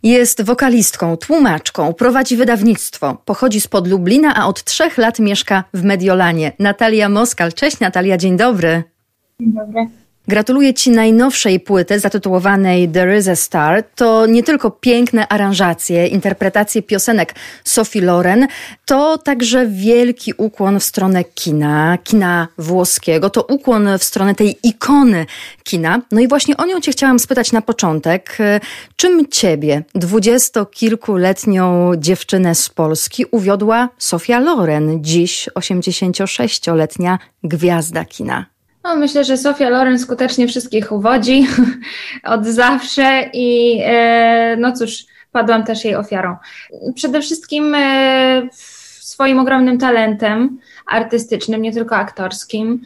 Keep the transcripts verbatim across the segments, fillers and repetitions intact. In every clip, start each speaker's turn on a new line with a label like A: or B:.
A: Jest wokalistką, tłumaczką, prowadzi wydawnictwo. Pochodzi spod Lublina, a od trzech lat mieszka w Mediolanie. Natalia Moskal. Cześć Natalia, dzień dobry.
B: Dzień dobry.
A: Gratuluję Ci najnowszej płyty zatytułowanej There is a Star. To nie tylko piękne aranżacje, interpretacje piosenek Sophie Loren, to także wielki ukłon w stronę kina, kina włoskiego. To ukłon w stronę tej ikony kina. No i właśnie o nią Cię chciałam spytać na początek. Czym Ciebie, dwudziestokilkuletnią dziewczynę z Polski, uwiodła Sophia Loren, dziś osiemdziesięciosześcioletnia gwiazda kina?
B: No, myślę, że Sophia Loren skutecznie wszystkich uwodzi od zawsze i e, no cóż, padłam też jej ofiarą. Przede wszystkim e, swoim ogromnym talentem artystycznym, nie tylko aktorskim,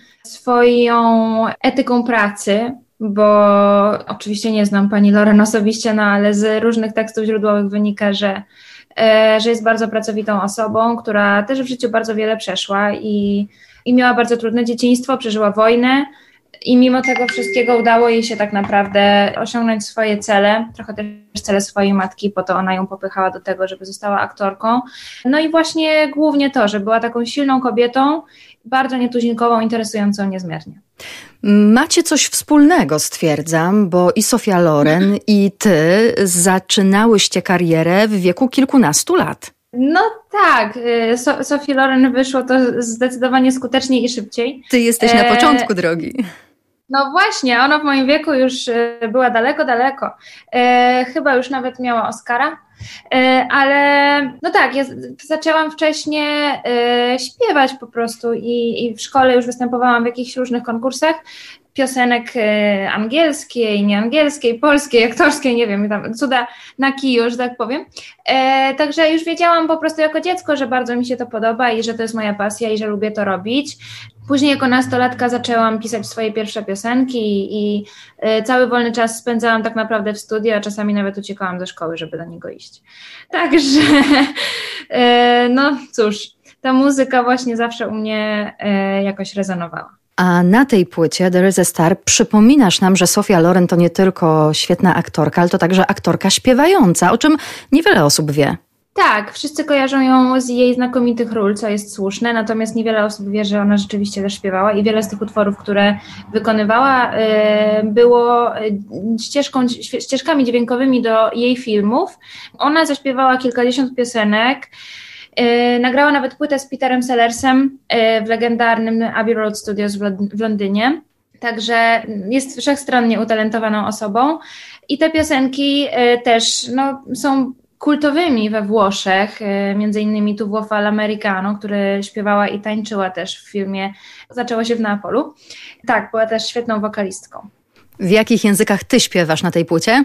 B: swoją etyką pracy, bo oczywiście nie znam pani Loren osobiście, no ale z różnych tekstów źródłowych wynika, że e, że jest bardzo pracowitą osobą, która też w życiu bardzo wiele przeszła i I miała bardzo trudne dzieciństwo, przeżyła wojnę i mimo tego wszystkiego udało jej się tak naprawdę osiągnąć swoje cele, trochę też cele swojej matki, po to ona ją popychała do tego, żeby została aktorką. No i właśnie głównie to, że była taką silną kobietą, bardzo nietuzinkową, interesującą niezmiernie.
A: Macie coś wspólnego, stwierdzam, bo i Sophia Loren, i ty zaczynałyście karierę w wieku kilkunastu lat.
B: No tak, so- Sophie Loren wyszło to zdecydowanie skuteczniej i szybciej.
A: Ty jesteś na początku e... drogi.
B: No właśnie, ona w moim wieku już była daleko, daleko. E, chyba już nawet miała Oscara, e, ale no tak, ja zaczęłam wcześniej e, śpiewać po prostu i, i w szkole już występowałam w jakichś różnych konkursach piosenek e, angielskiej, nieangielskiej, polskiej, aktorskiej, nie wiem, tam cuda na kiju, że tak powiem. E, także już wiedziałam po prostu jako dziecko, że bardzo mi się to podoba i że to jest moja pasja i że lubię to robić. Później jako nastolatka zaczęłam pisać swoje pierwsze piosenki i y, cały wolny czas spędzałam tak naprawdę w studiu, a czasami nawet uciekałam do szkoły, żeby do niego iść. Także y, no cóż, ta muzyka właśnie zawsze u mnie y, jakoś rezonowała.
A: A na tej płycie There is a Star przypominasz nam, że Sophia Loren to nie tylko świetna aktorka, ale to także aktorka śpiewająca, o czym niewiele osób wie.
B: Tak, wszyscy kojarzą ją z jej znakomitych ról, co jest słuszne, natomiast niewiele osób wie, że ona rzeczywiście też śpiewała i wiele z tych utworów, które wykonywała, było ścieżką, ścieżkami dźwiękowymi do jej filmów. Ona zaśpiewała kilkadziesiąt piosenek, nagrała nawet płytę z Peterem Sellersem w legendarnym Abbey Road Studios w Londynie. Także jest wszechstronnie utalentowaną osobą i te piosenki też no, są kultowymi we Włoszech, między innymi Tu vuoi l'americano, który śpiewała i tańczyła też w filmie Zaczęło się w Neapolu. Tak, była też świetną wokalistką.
A: W jakich językach ty śpiewasz na tej płycie?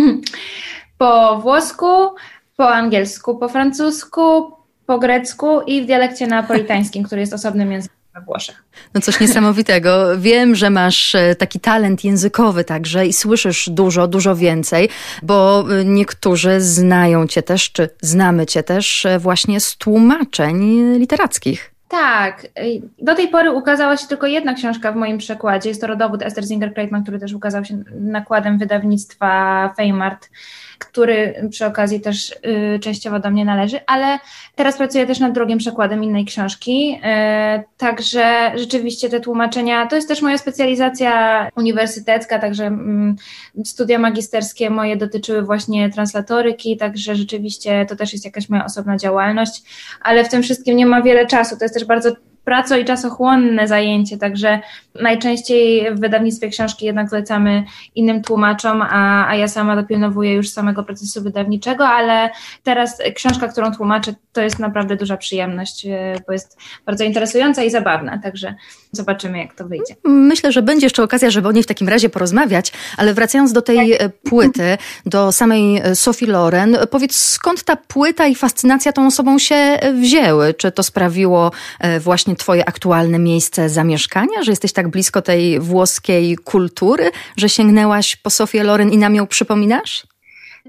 B: Po włosku, po angielsku, po francusku, po grecku i w dialekcie neapolitańskim, który jest osobnym językiem we Włoszech.
A: No coś niesamowitego. Wiem, że masz taki talent językowy także i słyszysz dużo, dużo więcej, bo niektórzy znają cię też, czy znamy cię też właśnie z tłumaczeń literackich.
B: Tak. Do tej pory ukazała się tylko jedna książka w moim przekładzie. Jest to rodowód Esther Singer-Kreitman, który też ukazał się nakładem wydawnictwa Feimart, który przy okazji też y, częściowo do mnie należy, ale teraz pracuję też nad drugim przekładem innej książki, y, także rzeczywiście te tłumaczenia, to jest też moja specjalizacja uniwersytecka, także mm, studia magisterskie moje dotyczyły właśnie translatoryki, także rzeczywiście to też jest jakaś moja osobna działalność, ale w tym wszystkim nie ma wiele czasu, to jest też bardzo praco- i czasochłonne zajęcie, także najczęściej w wydawnictwie książki jednak zlecamy innym tłumaczom, a, a ja sama dopilnowuję już samego procesu wydawniczego, ale teraz książka, którą tłumaczę, to jest naprawdę duża przyjemność, bo jest bardzo interesująca i zabawna, także zobaczymy, jak to wyjdzie.
A: Myślę, że będzie jeszcze okazja, żeby o niej w takim razie porozmawiać, ale wracając do tej płyty, do samej Sophie Loren, powiedz, skąd ta płyta i fascynacja tą osobą się wzięły? Czy to sprawiło właśnie twoje aktualne miejsce zamieszkania, że jesteś tak blisko tej włoskiej kultury, że sięgnęłaś po Sophię Loren i nam ją przypominasz?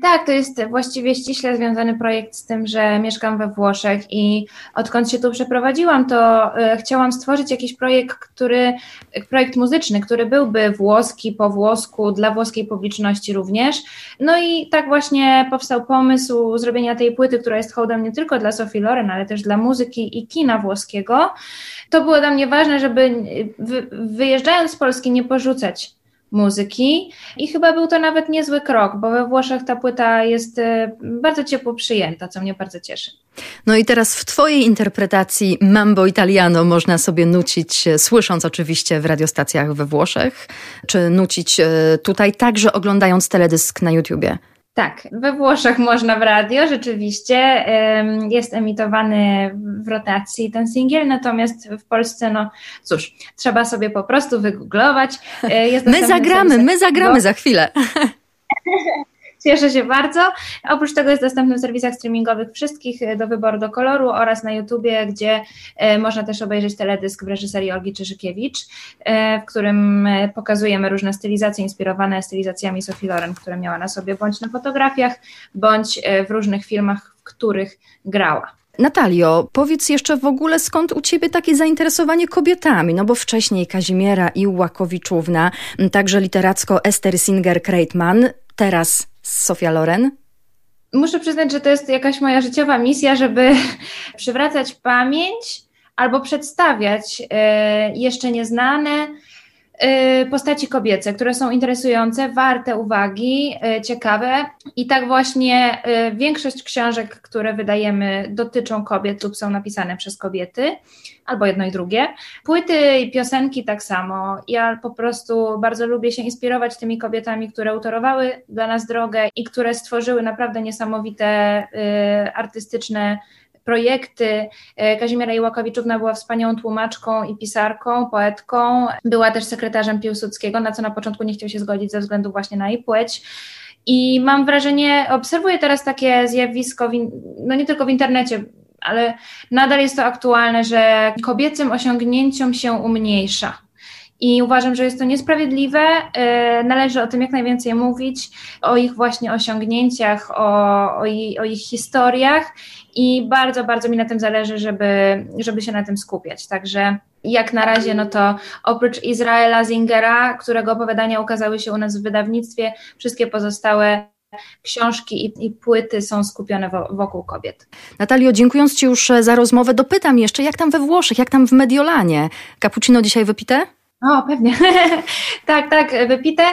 B: Tak, to jest właściwie ściśle związany projekt z tym, że mieszkam we Włoszech i odkąd się tu przeprowadziłam, to y, chciałam stworzyć jakiś projekt, który, projekt muzyczny, który byłby włoski, po włosku, dla włoskiej publiczności również. No i tak właśnie powstał pomysł zrobienia tej płyty, która jest hołdem nie tylko dla Sophie Loren, ale też dla muzyki i kina włoskiego. To było dla mnie ważne, żeby wy, wyjeżdżając z Polski nie porzucać muzyki i chyba był to nawet niezły krok, bo we Włoszech ta płyta jest bardzo ciepło przyjęta, co mnie bardzo cieszy.
A: No i teraz w twojej interpretacji Mambo Italiano można sobie nucić, słysząc oczywiście w radiostacjach we Włoszech, czy nucić tutaj także oglądając teledysk na YouTubie?
B: Tak, we Włoszech można w radio, rzeczywiście jest emitowany w rotacji ten singiel, natomiast w Polsce, no cóż, trzeba sobie po prostu wygooglować. Jest
A: my zagramy, my zagramy za chwilę.
B: Cieszę się bardzo. Oprócz tego jest dostępny w serwisach streamingowych wszystkich do wyboru, do koloru oraz na YouTubie, gdzie e, można też obejrzeć teledysk w reżyserii Olgi Czyżykiewicz, e, w którym pokazujemy różne stylizacje inspirowane stylizacjami Sophie Loren, które miała na sobie bądź na fotografiach, bądź w różnych filmach, w których grała.
A: Natalio, powiedz jeszcze w ogóle, skąd u ciebie takie zainteresowanie kobietami? No bo wcześniej Kazimiera Iłakowiczówna, także literacko Ester Singer-Kreitman, teraz Sophia Loren?
B: Muszę przyznać, że to jest jakaś moja życiowa misja, żeby przywracać pamięć albo przedstawiać e, jeszcze nieznane e, postaci kobiece, które są interesujące, warte uwagi, e, ciekawe. I tak właśnie e, większość książek, które wydajemy, dotyczą kobiet lub są napisane przez kobiety, albo jedno i drugie. Płyty i piosenki tak samo. Ja po prostu bardzo lubię się inspirować tymi kobietami, które utorowały dla nas drogę i które stworzyły naprawdę niesamowite y, artystyczne projekty. Kazimiera Iłakowiczówna była wspaniałą tłumaczką i pisarką, poetką. Była też sekretarzem Piłsudskiego, na co na początku nie chciał się zgodzić ze względu właśnie na jej płeć. I mam wrażenie, obserwuję teraz takie zjawisko, w in, no nie tylko w internecie, ale nadal jest to aktualne, że kobiecym osiągnięciom się umniejsza. I uważam, że jest to niesprawiedliwe. Należy o tym jak najwięcej mówić, o ich właśnie osiągnięciach, o, o, i, o ich historiach i bardzo, bardzo mi na tym zależy, żeby, żeby się na tym skupiać. Także jak na razie, no to oprócz Izraela Zingera, którego opowiadania ukazały się u nas w wydawnictwie, wszystkie pozostałe książki i, i płyty są skupione wo, wokół kobiet.
A: Natalio, dziękując ci już za rozmowę, dopytam jeszcze, jak tam we Włoszech, jak tam w Mediolanie? Cappuccino dzisiaj wypite?
B: O, pewnie. tak, tak, wypite.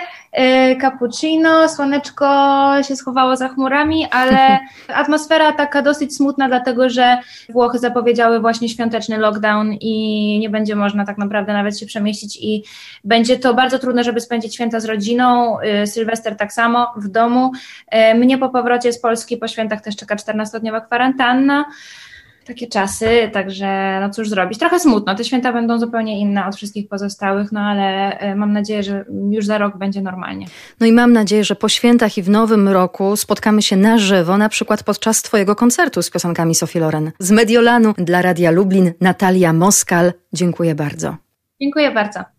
B: Cappuccino, słoneczko się schowało za chmurami, ale atmosfera taka dosyć smutna, dlatego że Włochy zapowiedziały właśnie świąteczny lockdown i nie będzie można tak naprawdę nawet się przemieścić i będzie to bardzo trudne, żeby spędzić święta z rodziną, Sylwester tak samo w domu. Mnie po powrocie z Polski po świętach też czeka czternastodniowa kwarantanna. Takie czasy, także no cóż zrobić. Trochę smutno, te święta będą zupełnie inne od wszystkich pozostałych, no ale mam nadzieję, że już za rok będzie normalnie.
A: No i mam nadzieję, że po świętach i w nowym roku spotkamy się na żywo, na przykład podczas twojego koncertu z piosenkami Sophie Loren. Z Mediolanu dla Radia Lublin Natalia Moskal. Dziękuję bardzo.
B: Dziękuję bardzo.